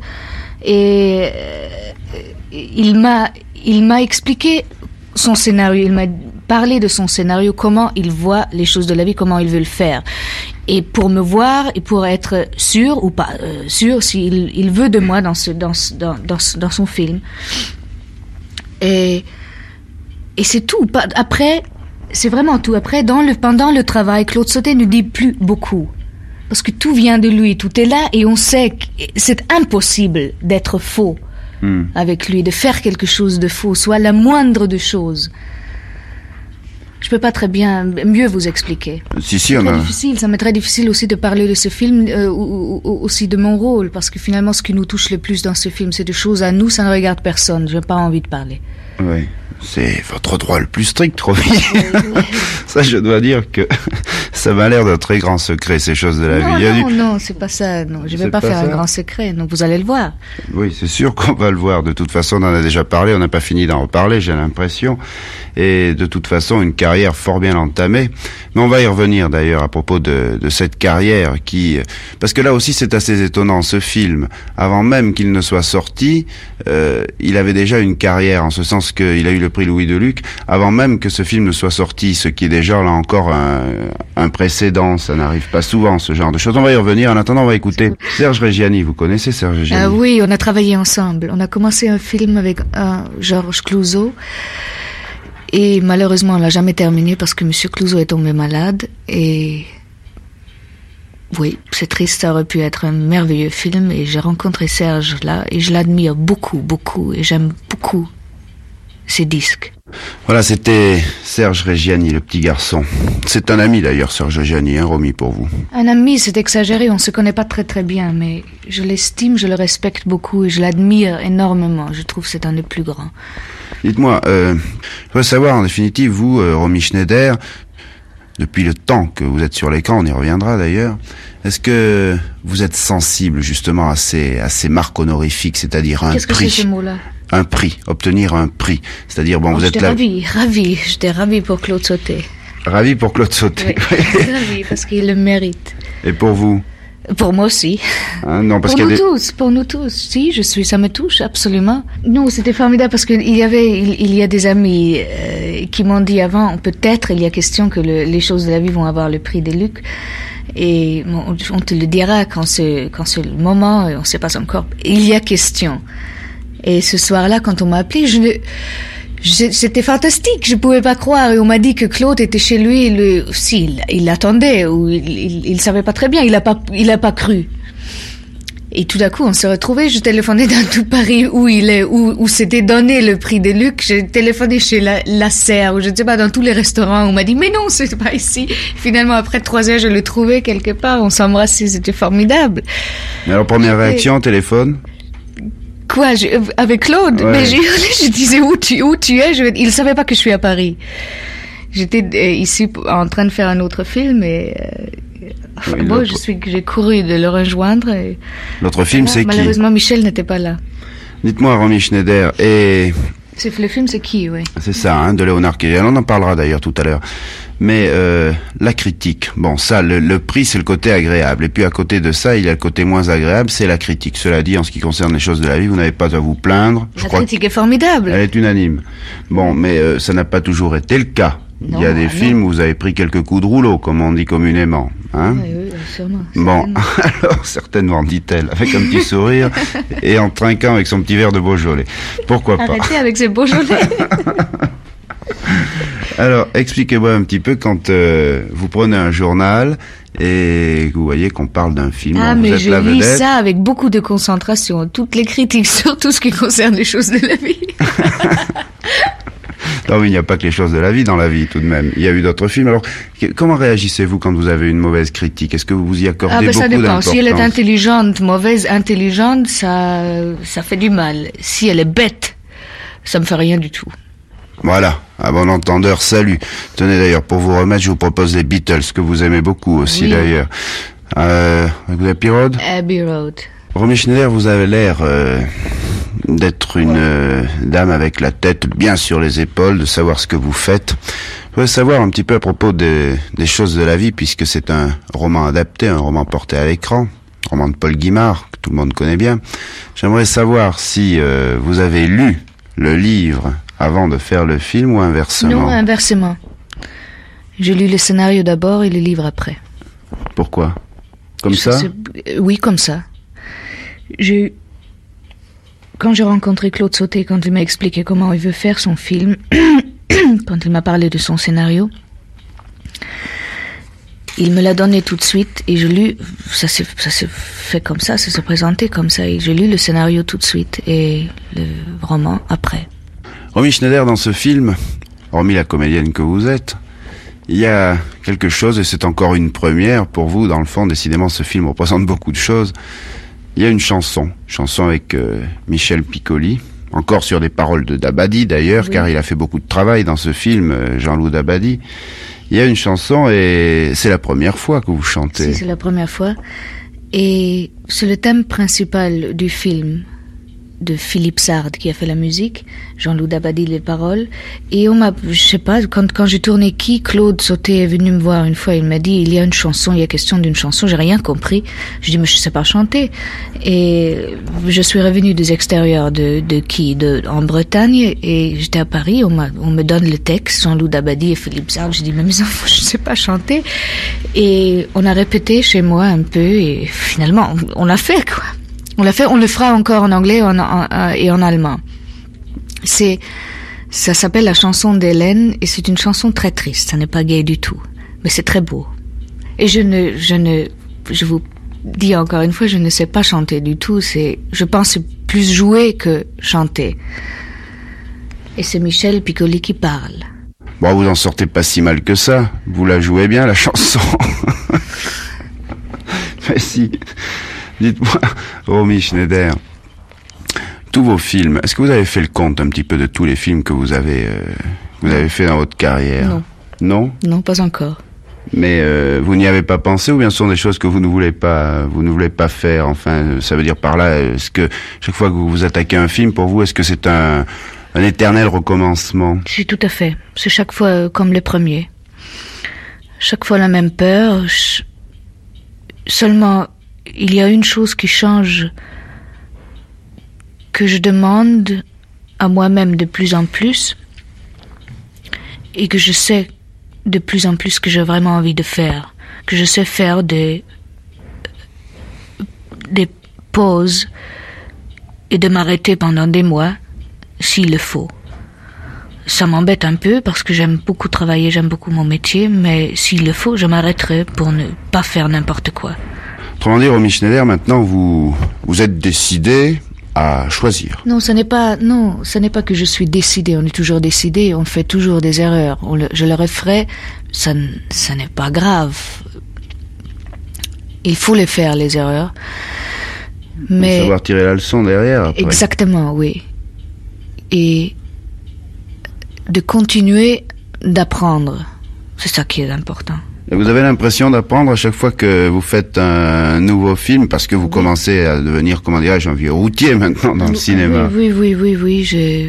et il m'a expliqué son scénario, il m'a parler de son scénario, comment il voit les choses de la vie, comment il veut le faire. Et pour me voir et pour être sûr ou pas sûr s'il veut de moi dans son film. Et c'est tout. Après, c'est vraiment tout. Après, pendant le travail, Claude Sautet ne dit plus beaucoup. Parce que tout vient de lui, tout est là et on sait que c'est impossible d'être faux avec lui, de faire quelque chose de faux, soit la moindre de choses. Je peux pas très bien mieux vous expliquer. Si, on a... difficile. Ça m'est très difficile aussi de parler de ce film, ou aussi de mon rôle, parce que finalement, ce qui nous touche le plus dans ce film, c'est des choses à nous, ça ne regarde personne. J'ai pas envie de parler. Oui, c'est votre droit le plus strict, Romy. Ça, je dois dire que ça m'a l'air d'un très grand secret, ces choses de la vie. Non, c'est pas ça. Non, je vais pas faire un grand secret. Non, vous allez le voir. Oui, c'est sûr qu'on va le voir. De toute façon, on en a déjà parlé. On n'a pas fini d'en reparler, j'ai l'impression. Et de toute façon, une carrière fort bien entamée. Mais on va y revenir d'ailleurs à propos de cette carrière qui... Parce que là aussi, c'est assez étonnant. Ce film, avant même qu'il ne soit sorti, il avait déjà une carrière, en ce sens qu'il a eu le prix Louis Deluc, avant même que ce film ne soit sorti, ce qui est déjà là encore un précédent. Ça n'arrive pas souvent, ce genre de choses. On va y revenir. En attendant, on va écouter Serge Reggiani. Vous connaissez Serge Reggiani? Oui, on a travaillé ensemble. On a commencé un film avec Georges Clouzot. Et malheureusement, on l'a jamais terminé parce que Monsieur Clouzot est tombé malade. Et oui, c'est triste, ça aurait pu être un merveilleux film. Et j'ai rencontré Serge là, et je l'admire beaucoup, beaucoup. Et j'aime beaucoup ses disques. Voilà, c'était Serge Reggiani, le petit garçon. C'est un ami d'ailleurs, Serge Reggiani, Romy, pour vous. Un ami, c'est exagéré, on se connaît pas très très bien, mais je l'estime, je le respecte beaucoup et je l'admire énormément. Je trouve que c'est un des plus grands. Dites-moi, je veux savoir, en définitive, vous, Romy Schneider, depuis le temps que vous êtes sur l'écran, on y reviendra d'ailleurs, est-ce que vous êtes sensible justement à ces marques honorifiques, c'est-à-dire un prix? Qu'est-ce que c'est ce mot-là? Un prix, obtenir un prix. C'est-à-dire, bon, vous êtes là... J'étais ravie pour Claude Sautet. Ravi pour Claude Sautet. Oui, ravie, parce qu'il le mérite. Et pour vous? Pour moi aussi. Hein, non, parce pour nous tous. Si, ça me touche, absolument. Non, c'était formidable parce qu'il y a des amis qui m'ont dit avant, peut-être il y a question que les choses de la vie vont avoir le prix des Luc. Et on te le dira quand c'est le moment, on ne sait pas encore. Il y a question. Et ce soir-là, quand on m'a appelé, c'était fantastique, je pouvais pas croire. Et on m'a dit que Claude était chez lui, il l'attendait, ou il savait pas très bien, il a pas cru. Et tout d'un coup, on s'est retrouvés, je téléphonais dans tout Paris où s'était donné le prix des Luc. J'ai téléphoné chez la Serre, ou je ne sais pas, dans tous les restaurants. On m'a dit, mais non, c'est pas ici. Finalement, après 3 heures, je l'ai trouvé quelque part, on s'embrassait, c'était formidable. Mais alors, première réaction, téléphone? Quoi, avec Claude? Ouais. Mais je disais où tu es? Il savait pas que je suis à Paris. J'étais ici en train de faire un autre film et j'ai couru de le rejoindre. L'autre film, c'est qui? Malheureusement, Michel n'était pas là. Dites-moi, Romy Schneider, et... Le film, c'est qui, oui? C'est ça, hein, de Léonard Kelly. On en parlera d'ailleurs tout à l'heure. Mais la critique, bon, ça, le prix, c'est le côté agréable. Et puis à côté de ça, il y a le côté moins agréable, c'est la critique. Cela dit, en ce qui concerne les choses de la vie, vous n'avez pas à vous plaindre. La critique est formidable. Elle est unanime. Bon, mais ça n'a pas toujours été le cas. Il y a des films où vous avez pris quelques coups de rouleau, comme on dit communément. Hein? Oui, sûrement. Bon, alors, certainement, dit-elle, avec un petit sourire et en trinquant avec son petit verre de Beaujolais. Pourquoi pas? Arrêtez avec ces Beaujolais. Alors, expliquez-moi un petit peu quand vous prenez un journal et que vous voyez qu'on parle d'un film. Ah, mais je lis ça avec beaucoup de concentration. Toutes les critiques sur tout ce qui concerne les choses de la vie. Non, mais il n'y a pas que les choses de la vie dans la vie, tout de même. Il y a eu d'autres films. Alors, comment réagissez-vous quand vous avez une mauvaise critique? Est-ce que vous y accordez beaucoup d'importance? Ça dépend. Si elle est intelligente, mauvaise, intelligente, ça fait du mal. Si elle est bête, ça me fait rien du tout. Voilà, à bon entendeur, salut. Tenez d'ailleurs, pour vous remettre, je vous propose les Beatles, que vous aimez beaucoup aussi d'ailleurs. Vous avez Abbey Road? Abbey Road. Romy Schneider, vous avez l'air d'être une dame avec la tête bien sur les épaules, de savoir ce que vous faites. Je voudrais savoir un petit peu à propos des choses de la vie, puisque c'est un roman adapté, un roman porté à l'écran, un roman de Paul Guimard, que tout le monde connaît bien. J'aimerais savoir si vous avez lu le livre avant de faire le film ou inversement? Non, inversement. J'ai lu le scénario d'abord et le livre après. Pourquoi? Comme ça? Oui, comme ça. Quand j'ai rencontré Claude Sauté, quand il m'a expliqué comment il veut faire son film, quand il m'a parlé de son scénario, il me l'a donné tout de suite et je lu, ça s'est fait comme ça s'est présenté comme ça et j'ai lu le scénario tout de suite et le roman après. Romy Schneider, dans ce film, hormis la comédienne que vous êtes, il y a quelque chose, et c'est encore une première pour vous, dans le fond, décidément ce film représente beaucoup de choses. Il y a une chanson avec Michel Piccoli, encore sur des paroles de Dabadi d'ailleurs, oui. Car il a fait beaucoup de travail dans ce film, Jean-Loup Dabadi. Il y a une chanson et c'est la première fois que vous chantez. Si, c'est la première fois. Et c'est le thème principal du film de Philippe Sard qui a fait la musique, Jean-Loup Dabadi les paroles. Et je sais pas, quand j'ai tourné Claude Sauté est venu me voir une fois, il m'a dit, il y a une chanson, il y a question d'une chanson, j'ai rien compris. Je dis, mais je sais pas chanter. Et je suis revenue des extérieurs en Bretagne, et j'étais à Paris, on me donne le texte, Jean-Loup Dabadi et Philippe Sard, je dis, mais mes enfants, je sais pas chanter. Et on a répété chez moi un peu, et finalement, on l'a fait, quoi. On le fera encore en anglais et en allemand. Ça s'appelle la chanson d'Hélène et c'est une chanson très triste. Ça n'est pas gai du tout, mais c'est très beau. Et je vous dis encore une fois, je ne sais pas chanter du tout. Je pense plus jouer que chanter. Et c'est Michel Piccoli qui parle. Bon, vous en sortez pas si mal que ça. Vous la jouez bien, la chanson. Mais si. Dites-moi, Romy Schneider, tous vos films, est-ce que vous avez fait le compte un petit peu de tous les films que vous avez fait dans votre carrière? Non. Non? Non, pas encore. Mais vous n'y avez pas pensé, ou bien ce sont des choses que vous ne voulez pas faire? Enfin, ça veut dire par là, est-ce que chaque fois que vous vous attaquez à un film, pour vous, est-ce que c'est un éternel recommencement? Si, tout à fait. C'est chaque fois comme le premier. Chaque fois la même peur. Seulement, il y a une chose qui change, que je demande à moi-même de plus en plus, et que je sais de plus en plus que j'ai vraiment envie de faire, que je sais faire des pauses et de m'arrêter pendant des mois s'il le faut. Ça m'embête un peu parce que j'aime beaucoup travailler, j'aime beaucoup mon métier, mais s'il le faut, je m'arrêterai pour ne pas faire n'importe quoi. Autrement dit, Romy Schneider, maintenant vous êtes décidé à choisir. Non, ce n'est pas que je suis décidé. On est toujours décidé. On fait toujours des erreurs. Je le referai. Ça n'est pas grave. Il faut les faire, les erreurs. Mais savoir tirer la leçon derrière. Après. Exactement, oui. Et de continuer d'apprendre. C'est ça qui est important. Et vous avez l'impression d'apprendre à chaque fois que vous faites un nouveau film, parce que vous commencez à devenir, comment dirais-je, un vieux routier maintenant dans le cinéma. Oui,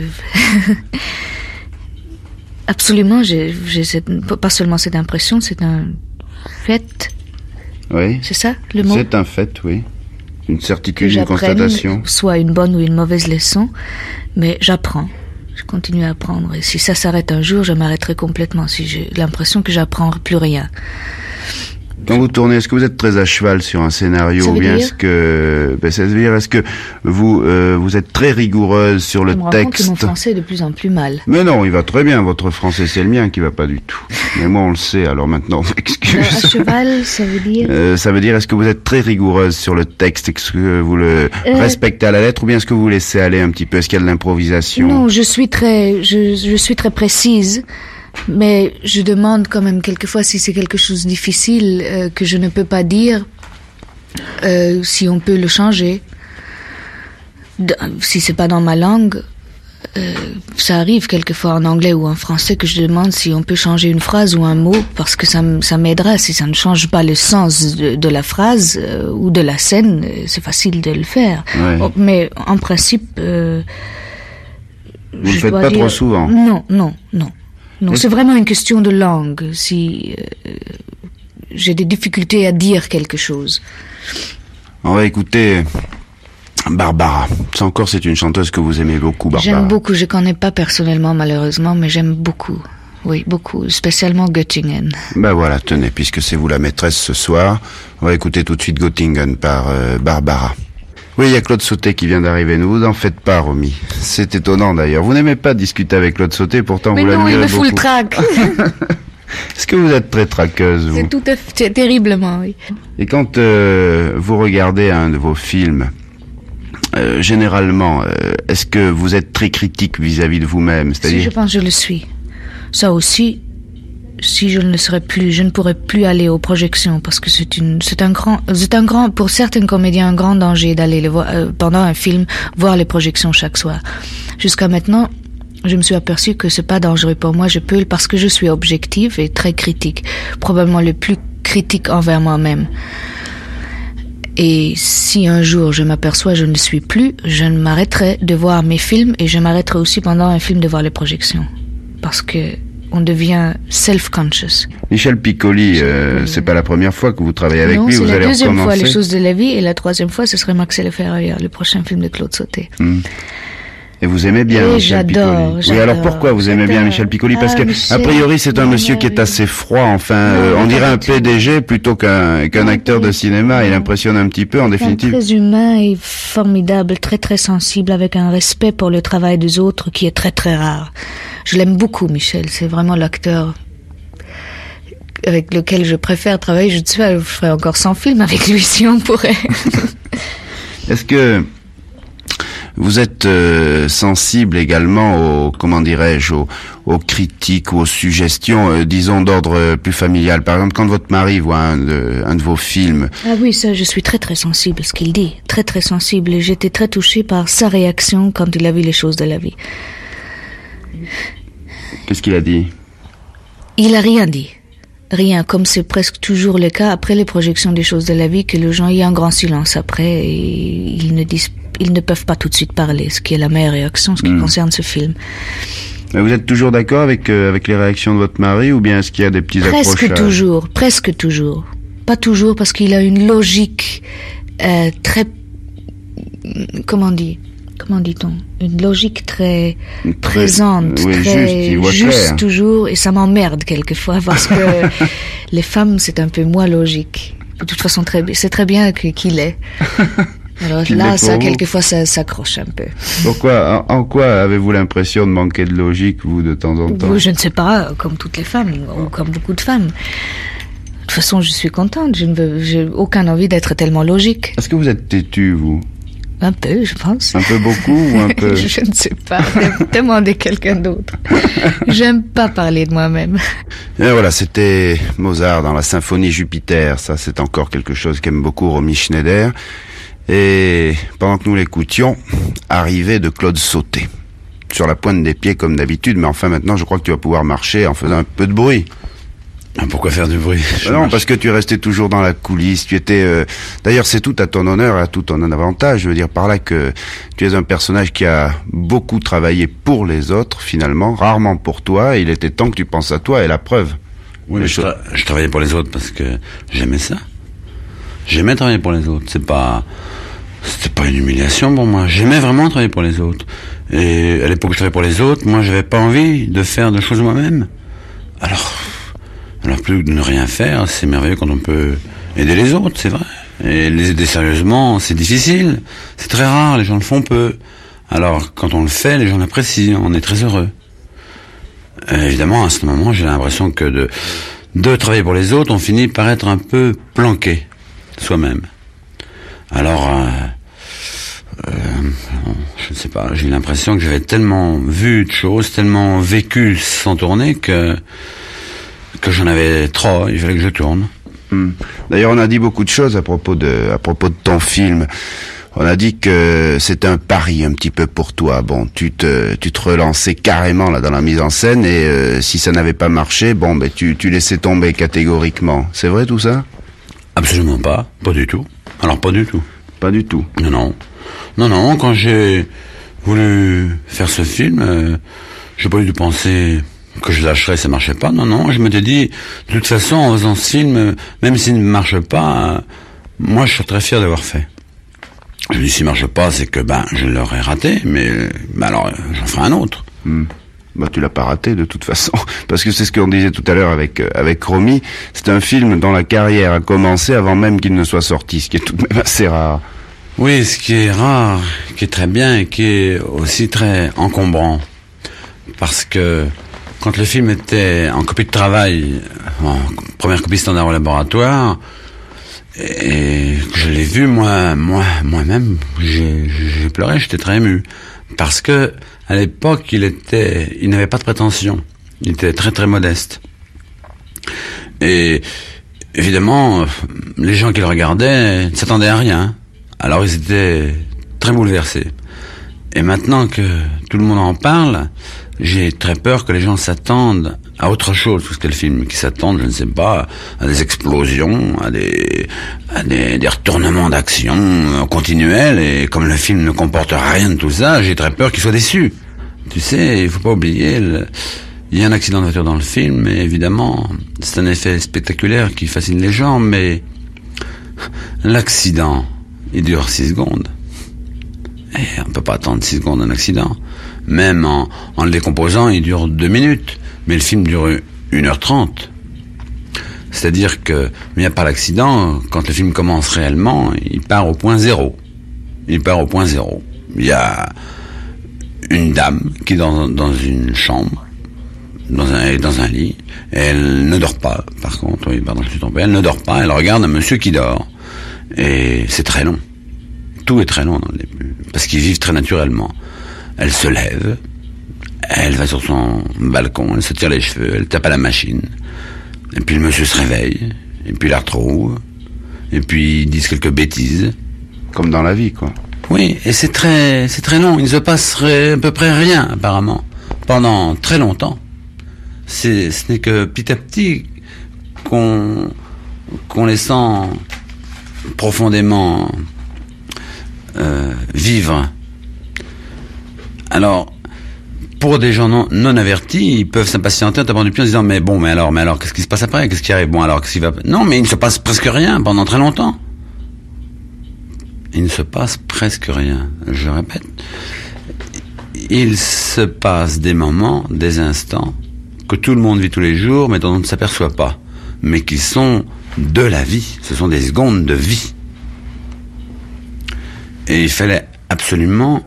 absolument, pas seulement cette impression, c'est un fait. Oui. C'est ça, le mot? C'est un fait, oui. Une certitude, une constatation. Soit une bonne ou une mauvaise leçon, mais j'apprends. Je continue à apprendre. Et si ça s'arrête un jour, je m'arrêterai complètement. Si j'ai l'impression que j'apprends plus rien. Quand vous tournez, est-ce que vous êtes très à cheval sur un scénario, ou bien est-ce que vous êtes très rigoureuse sur le texte? Je me rends compte que mon français est de plus en plus mal. Mais non, il va très bien. Votre français, c'est le mien qui va pas du tout. Mais moi, on le sait. Alors maintenant, on m'excuse. À cheval, ça veut dire? Ça veut dire, est-ce que vous êtes très rigoureuse sur le texte? Est-ce que vous le respectez à la lettre, ou bien est-ce que vous laissez aller un petit peu? Est-ce qu'il y a de l'improvisation? Non, je suis très précise. Mais je demande quand même quelquefois si c'est quelque chose de difficile que je ne peux pas dire, si on peut le changer. Si c'est pas dans ma langue, ça arrive quelquefois en anglais ou en français que je demande si on peut changer une phrase ou un mot, parce que ça m'aidera. Si ça ne change pas le sens de la phrase ou de la scène, c'est facile de le faire. Ouais. Mais en principe, vous ne le faites pas trop souvent. Non, c'est vraiment une question de langue. Si j'ai des difficultés à dire quelque chose. On va écouter Barbara. Ça encore, c'est une chanteuse que vous aimez beaucoup, Barbara. J'aime beaucoup. Je connais pas personnellement, malheureusement, mais j'aime beaucoup. Oui, beaucoup. Spécialement Göttingen. Ben voilà, tenez, puisque c'est vous la maîtresse ce soir, on va écouter tout de suite Göttingen par Barbara. Oui, il y a Claude Sauté qui vient d'arriver. Ne vous en faites pas, Romy. C'est étonnant d'ailleurs. Vous n'aimez pas discuter avec Claude Sauté, pourtant mais vous l'admirez beaucoup. Mais non, il me fout le trac. Est-ce que vous êtes très traqueuse, vous? C'est terriblement, oui. Et quand vous regardez un de vos films, généralement, est-ce que vous êtes très critique vis-à-vis de vous-même? Si, je pense que je le suis. Ça aussi, si je ne le serais plus, je ne pourrais plus aller aux projections parce que c'est un grand, pour certains comédiens, un grand danger d'aller le voir, pendant un film, voir les projections chaque soir. Jusqu'à maintenant, je me suis aperçue que c'est pas dangereux pour moi, je peux, parce que je suis objective et très critique. Probablement le plus critique envers moi-même. Et si un jour je m'aperçois que je ne le suis plus, je ne m'arrêterai de voir mes films et je m'arrêterai aussi pendant un film de voir les projections. Parce que on devient self-conscious. Michel Piccoli, c'est pas la première fois que vous travaillez avec lui, vous allez recommencer. Non, c'est la deuxième fois, Les choses de la vie, et la troisième fois, ce serait Max et le Ferrailleur, le prochain film de Claude Sauté. Et vous aimez bien Michel Piccoli. Oui, alors pourquoi vous aimez bien Michel Piccoli? Parce que, a priori, c'est un monsieur qui est assez froid, enfin, on dirait un PDG plutôt qu'un acteur de cinéma. Il impressionne un petit peu, en définitive. Très humain et formidable, très très sensible, avec un respect pour le travail des autres qui est très très rare. Je l'aime beaucoup, Michel. C'est vraiment l'acteur avec lequel je préfère travailler. Je sais pas, je ferais encore 100 films avec lui si on pourrait. Est-ce que vous êtes sensible également aux, comment dirais-je, aux critiques ou aux suggestions, disons d'ordre plus familial? Par exemple, quand votre mari voit un de vos films. Ah oui, ça, je suis très très sensible à ce qu'il dit. Très très sensible. Et j'étais très touchée par sa réaction quand il a vu Les choses de la vie. Qu'est-ce qu'il a dit? Il a rien dit. Rien, comme c'est presque toujours le cas après les projections des choses de la vie, que les gens, il y a un grand silence après et ils ne peuvent pas tout de suite parler, ce qui est la meilleure réaction en ce qui concerne ce film. Mais vous êtes toujours d'accord avec les réactions de votre mari, ou bien est-ce qu'il y a des petits accrochages? Presque toujours. Pas toujours, parce qu'il a une logique très... Comment dit-on? Une logique très présente, oui, très juste toujours, et ça m'emmerde quelquefois parce que les femmes, c'est un peu moins logique. De toute façon, c'est très bien qu'il est. Alors là, ça, quelquefois, ça s'accroche un peu. Pourquoi, en quoi avez-vous l'impression de manquer de logique, vous, de temps en temps? Je ne sais pas, comme toutes les femmes, ou comme beaucoup de femmes. De toute façon, je suis contente, j'ai aucune envie d'être tellement logique. Est-ce que vous êtes têtu, vous? Un peu, je pense. Un peu beaucoup ou un peu? Je ne sais pas. Demandez quelqu'un d'autre. J'aime pas parler de moi-même. Et voilà, c'était Mozart dans la symphonie Jupiter. Ça, c'est encore quelque chose qu'aime beaucoup Romy Schneider. Et pendant que nous l'écoutions, arrivée de Claude Sauté. Sur la pointe des pieds comme d'habitude, mais enfin maintenant, je crois que tu vas pouvoir marcher en faisant un peu de bruit. Pourquoi faire du bruit? Non, parce que tu restais toujours dans la coulisse. Tu étais, d'ailleurs, c'est tout à ton honneur, à tout ton avantage. Je veux dire par là que tu es un personnage qui a beaucoup travaillé pour les autres, finalement, rarement pour toi. Et il était temps que tu penses à toi. Et la preuve. Oui, mais je travaillais pour les autres parce que j'aimais ça. J'aimais travailler pour les autres. C'était pas une humiliation pour moi. J'aimais vraiment travailler pour les autres. Et à l'époque où je travaillais pour les autres, moi, j'avais pas envie de faire de choses moi-même. Alors plus que de ne rien faire, c'est merveilleux quand on peut aider les autres, c'est vrai. Et les aider sérieusement, c'est difficile. C'est très rare, les gens le font peu. Alors, quand on le fait, les gens l'apprécient, on est très heureux. Évidemment, à ce moment, j'ai l'impression que de travailler pour les autres, on finit par être un peu planqué, soi-même. Alors, je ne sais pas, j'ai eu l'impression que j'avais tellement vu de choses, tellement vécu sans tourner que j'en avais trop, il fallait que je tourne. D'ailleurs, on a dit beaucoup de choses à propos de ton film. On a dit que c'était un pari un petit peu pour toi. Bon, tu te relançais carrément là dans la mise en scène et si ça n'avait pas marché, bon, ben tu laissais tomber catégoriquement. C'est vrai tout ça? Absolument pas du tout. Alors pas du tout. Pas du tout. Non, quand j'ai voulu faire ce film, j'ai pas eu de penser que je lâcherais, ça marchait pas. Non, je m'étais dit, de toute façon, en faisant ce film, même s'il ne marche pas, moi, je suis très fier d'avoir fait. Je me dis, s'il marche pas, c'est que, je l'aurais raté, mais, alors, j'en ferai un autre. Tu l'as pas raté, de toute façon. Parce que c'est ce qu'on disait tout à l'heure avec Romy. C'est un film dont la carrière a commencé avant même qu'il ne soit sorti, ce qui est tout de même assez rare. Oui, ce qui est rare, qui est très bien et qui est aussi très encombrant. Parce que, quand le film était en copie de travail, en première copie standard au laboratoire, et que je l'ai vu, moi-même, j'ai pleuré, j'étais très ému. Parce que, à l'époque, il n'avait pas de prétention. Il était très très modeste. Et, évidemment, les gens qui le regardaient ne s'attendaient à rien. Alors ils étaient très bouleversés. Et maintenant que tout le monde en parle, j'ai très peur que les gens s'attendent à autre chose que le film, qui s'attendent, je ne sais pas, à des explosions, à des retournements d'action continuels, et comme le film ne comporte rien de tout ça, j'ai très peur qu'ils soient déçus. Tu sais, il faut pas oublier, il y a un accident de voiture dans le film, et évidemment, c'est un effet spectaculaire qui fascine les gens, mais l'accident, il dure 6 secondes. Et on peut pas attendre 6 secondes d'un accident. Même en le décomposant, il dure 2 minutes. Mais le film dure 1h30. C'est-à-dire que, mis à part l'accident, quand le film commence réellement, il part au point zéro. Il part au point zéro. Il y a une dame qui est dans une chambre, dans un lit. Elle ne dort pas, par contre. Oui, pardon, je suis trompé. Elle ne dort pas. Elle regarde un monsieur qui dort. Et c'est très long. Tout est très long dans le début, parce qu'ils vivent très naturellement. Elle se lève, elle va sur son balcon, elle se tire les cheveux, elle tape à la machine. Et puis le monsieur se réveille, et puis il la retrouve, et puis ils disent quelques bêtises. Comme dans la vie, quoi. Oui, et c'est très long. Il ne se passerait à peu près rien, apparemment, pendant très longtemps. Ce n'est que petit à petit qu'on les sent profondément vivre. Alors, pour des gens non avertis, ils peuvent s'impatienter en tapant du pied en disant mais alors, qu'est-ce qui se passe après? Qu'est-ce qui arrive? Bon, alors, qu'est-ce qui va... Non, mais il ne se passe presque rien pendant très longtemps. Il ne se passe presque rien. Je répète. Il se passe des moments, des instants, que tout le monde vit tous les jours, mais dont on ne s'aperçoit pas. Mais qui sont de la vie. Ce sont des secondes de vie. Et il fallait absolument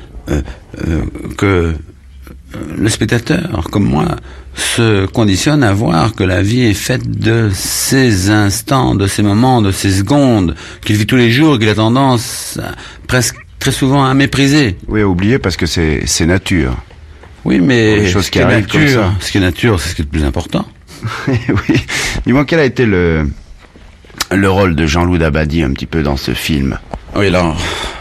que le spectateur, comme moi, se conditionne à voir que la vie est faite de ces instants, de ces moments, de ces secondes qu'il vit tous les jours, qu'il a tendance presque très souvent à mépriser. Oui, à oublier parce que c'est nature. Oui, mais les choses qui arrivent comme ça. Ce qui est nature, c'est ce qui est le plus important. Oui. Dis-moi, quel a été le rôle de Jean-Loup Dabadi un petit peu dans ce film? Oui, alors,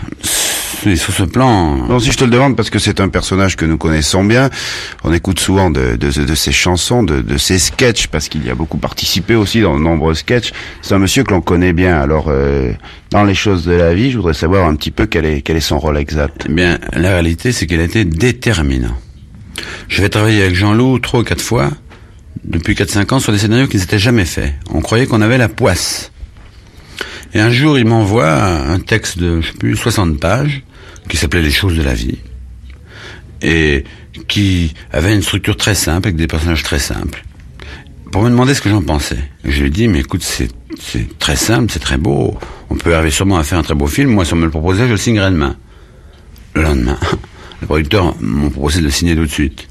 sur ce plan... Non, si je te le demande, parce que c'est un personnage que nous connaissons bien, on écoute souvent de ses chansons, de ses sketchs, parce qu'il y a beaucoup participé aussi dans de nombreux sketchs. C'est un monsieur que l'on connaît bien. Alors, dans les choses de la vie, je voudrais savoir un petit peu quel est son rôle exact. Eh bien, la réalité, c'est qu'il a été déterminant. Je vais travailler avec Jean-Loup 3 ou 4 fois, depuis 4-5 ans, sur des scénarios qui ne s'étaient jamais faits. On croyait qu'on avait la poisse. Et un jour, il m'envoie un texte de, 60 pages, qui s'appelait Les choses de la vie, et qui avait une structure très simple, avec des personnages très simples, pour me demander ce que j'en pensais. Et je lui ai dit, mais écoute, c'est très simple, c'est très beau, on peut arriver sûrement à faire un très beau film, moi, si on me le proposait, je le signerais demain. Le lendemain, les producteurs m'ont proposé de le signer tout de suite.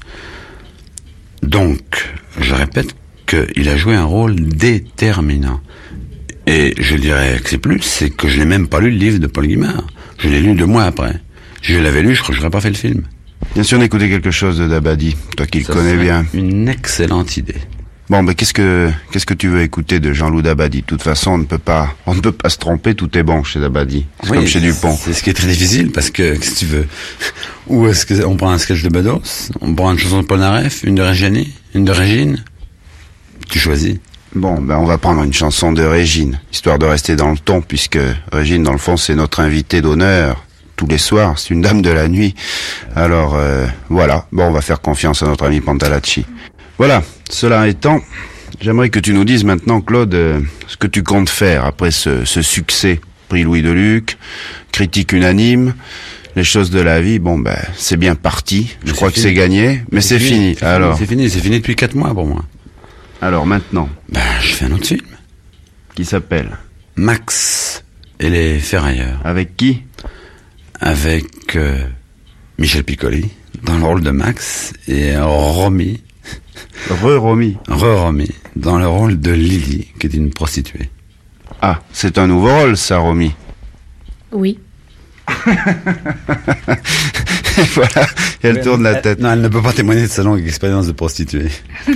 Donc, je répète qu'il a joué un rôle déterminant. Et je dirais que c'est que je n'ai même pas lu le livre de Paul Guimard. Je l'ai lu 2 mois après. Si je l'avais lu, je crois que je n'aurais pas fait le film. Bien sûr, on écoutait quelque chose de Dabadi, toi qui le connais bien. Une excellente idée. Bon, ben qu'est-ce que tu veux écouter de Jean-Loup Dabadi? De toute façon, on ne peut pas se tromper, tout est bon chez Dabadi. C'est comme chez Dupont. C'est ce qui est très difficile, parce que, qu'est-ce que tu veux? Ou est-ce qu'on prend un sketch de Bedos? On prend une chanson de Polnareff? Une de Reggiani? Une de Régine? Tu choisis. Bon, ben on va prendre une chanson de Régine, histoire de rester dans le ton, puisque Régine, dans le fond, c'est notre invitée d'honneur tous les soirs. C'est une dame de la nuit. Alors, voilà. Bon, on va faire confiance à notre ami Pantalacci. Voilà. Cela étant, j'aimerais que tu nous dises maintenant, Claude, ce que tu comptes faire après ce succès prix Louis Deluc, critique unanime. Les choses de la vie, bon, ben, c'est bien parti. Je crois que c'est gagné, mais c'est fini. Alors, c'est fini depuis 4 mois pour moi. alors maintenant, Ben, je fais un autre film. qui s'appelle? Max et les ferrailleurs. Avec qui? Avec Michel Piccoli dans le rôle de Max et Romy, Romy. Romy dans le rôle de Lily, qui est une prostituée. Ah, c'est un nouveau rôle, ça, Romy. Oui. Voilà, elle tourne la tête. Non, elle ne peut pas témoigner de sa longue expérience de prostituée.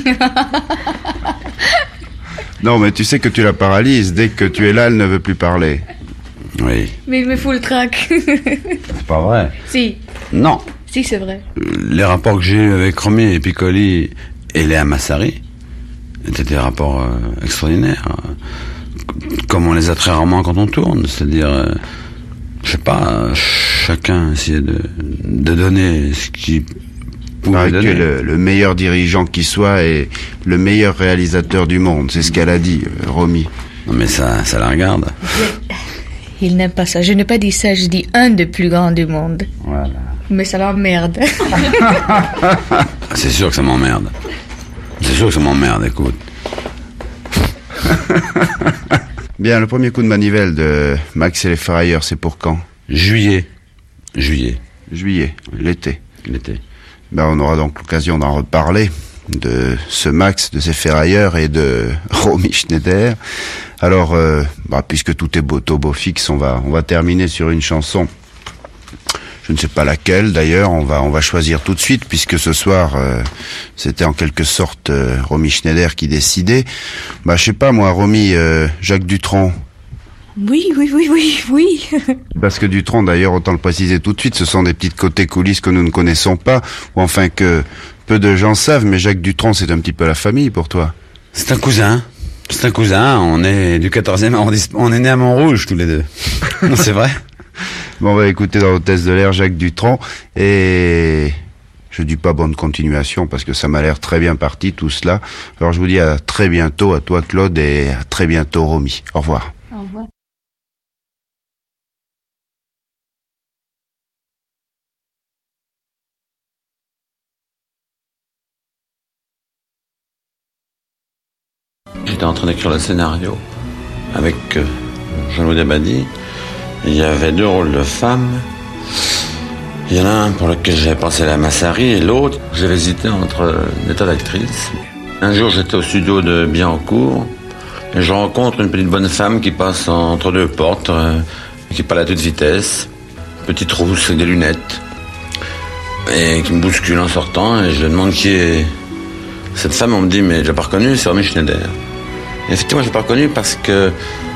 Non, mais tu sais que tu la paralyses. Dès que tu es là, elle ne veut plus parler. Oui. Mais il me fout le trac. C'est pas vrai. Si. Non. Si, c'est vrai. Les rapports que j'ai eus avec Romy et Piccoli et Léa Massari étaient des rapports extraordinaires. Comme on les a très rarement quand on tourne. C'est-à-dire, je sais pas, chacun essayait de donner ce qu'il pouvait Paraît que tu es donner. le meilleur dirigeant qui soit et le meilleur réalisateur du monde. C'est ce qu'elle a dit, Romy. Non mais ça la regarde. Il n'aime pas ça. Je n'ai pas dit ça, je dis un des plus grands du monde. Voilà. Mais ça l'emmerde. C'est sûr que ça m'emmerde. C'est sûr que ça m'emmerde, écoute. Bien, le premier coup de manivelle de Max et les Ferrailleurs, c'est pour quand? Juillet, Juillet, l'été. l'été. Ben, on aura donc l'occasion d'en reparler, de ce Max, de ces Ferrailleurs et de Romy Schneider. Alors, puisque tout est beau fixe, on va terminer sur une chanson. Je ne sais pas laquelle, d'ailleurs, on va choisir tout de suite, puisque ce soir, c'était en quelque sorte Romy Schneider qui décidait. Je sais pas, moi, Romy, Jacques Dutronc. Oui. Parce que Dutronc, d'ailleurs, autant le préciser tout de suite, ce sont des petites côtés coulisses que nous ne connaissons pas, ou enfin que peu de gens savent, mais Jacques Dutronc, c'est un petit peu la famille pour toi. C'est un cousin. On est du 14e arrondissement. On est nés à Montrouge, tous les deux. Non, c'est vrai. Bon, on va écouter dans l'hôtesse de l'air Jacques Dutronc, et je dis pas bonne continuation, parce que ça m'a l'air très bien parti, tout cela. Alors je vous dis à très bientôt, à toi Claude, et à très bientôt Romy. Au revoir. Au revoir. J'étais en train d'écrire le scénario avec Jean-Louis Dabadi. Il y avait 2 rôles de femmes. Il y en a un pour lequel j'avais pensé à la Massari et l'autre, j'avais hésité entre des tas d'actrices. Un jour, j'étais au studio de Bienencourt et je rencontre une petite bonne femme qui passe entre 2 portes, qui parle à toute vitesse, petite rousse avec des lunettes, et qui me bouscule en sortant, et je lui demande qui est cette femme. On me dit, mais je l'ai pas reconnue, c'est Romy Schneider. Et effectivement, je l'ai pas reconnue parce que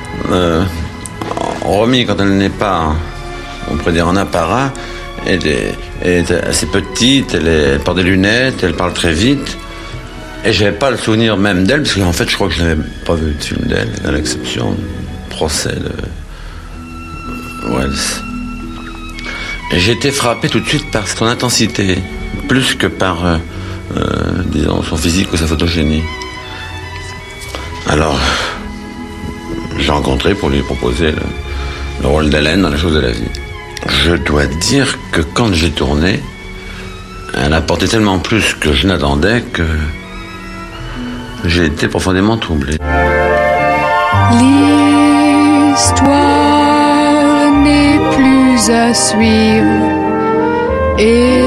Romy, quand elle n'est pas, on pourrait dire, en apparat, elle est assez petite, elle porte des lunettes, elle parle très vite. Et j'avais pas le souvenir même d'elle, parce qu'en fait, je crois que je n'avais pas vu de film d'elle, à l'exception du procès de Wells. Et j'ai été frappé tout de suite par son intensité, plus que par, disons, son physique ou sa photogénie. Alors, j'ai rencontré pour lui proposer le rôle d'Hélène dans Les choses de la vie. Je dois dire que quand j'ai tourné, elle apportait tellement plus que je n'attendais que j'ai été profondément troublé. L'histoire n'est plus à suivre et